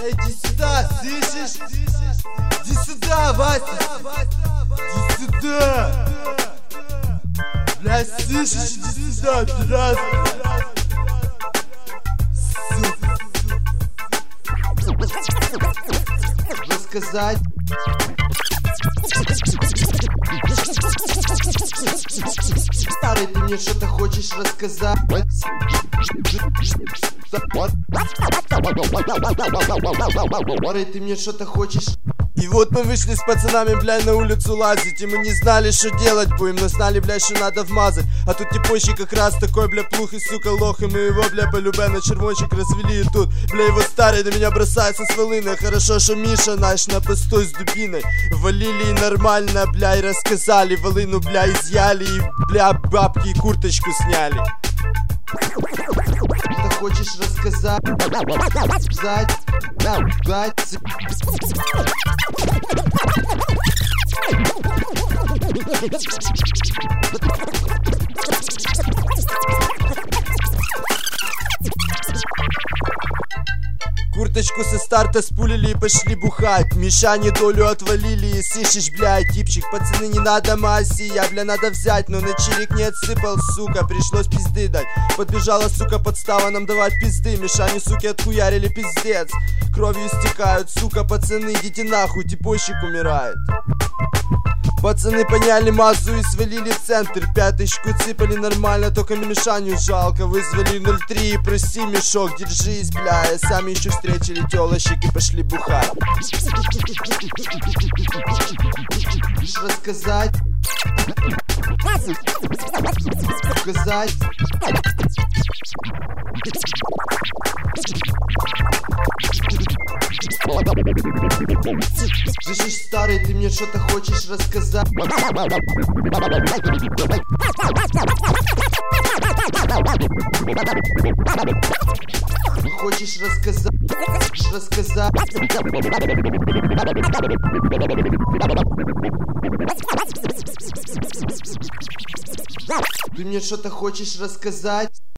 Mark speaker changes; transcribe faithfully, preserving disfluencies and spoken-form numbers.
Speaker 1: Иди сюда, слышишь? Иди сюда, Вася! Иди сюда! Блядь, слышишь? Иди сюда, пидорас! Сука! Рассказать? Старый, ты мне что-то хочешь рассказать? Старый, ты мне что-то хочешь? И вот мы вышли с пацанами, блядь, на улицу лазить. И мы не знали, что делать будем, но знали, блядь, что надо вмазать. А тут типочек как раз такой, бля, плух и, сука, лох. И мы его, бля, полюбя на червончик развели. И тут, бля, его старый на меня бросается с волыной. Хорошо, что Миша наш на постой с дубиной. Валили и нормально, бля, и рассказали. Волыну, бля, изъяли и, бля, бабки и курточку сняли. Ты хочешь рассказать? Сказать? Дать? Курточку со старта спулили и пошли бухать. Мишане долю отвалили и слышишь, бля, типчик, пацаны, не надо масси, я, бля, надо взять, но на чирик не отсыпал, сука, пришлось пизды дать. Подбежала, сука, подстава нам давать пизды. Мишане, суки, отхуярили пиздец. Кровью истекают, сука, пацаны, идите нахуй, типойщик умирает. Пацаны поняли мазу и свалили в центр. Пяточку цыпали нормально, только на Мишаню жалко. Вызвали ноль три и проси, Мишок, держись, бля. И сами еще встретили телочек и пошли бухать. Хочешь рассказать? Сказать? Слышишь, старый, ты мне что-то хочешь рассказать? Хочешь рассказать? Хочешь рассказать? Ты мне что-то хочешь рассказать?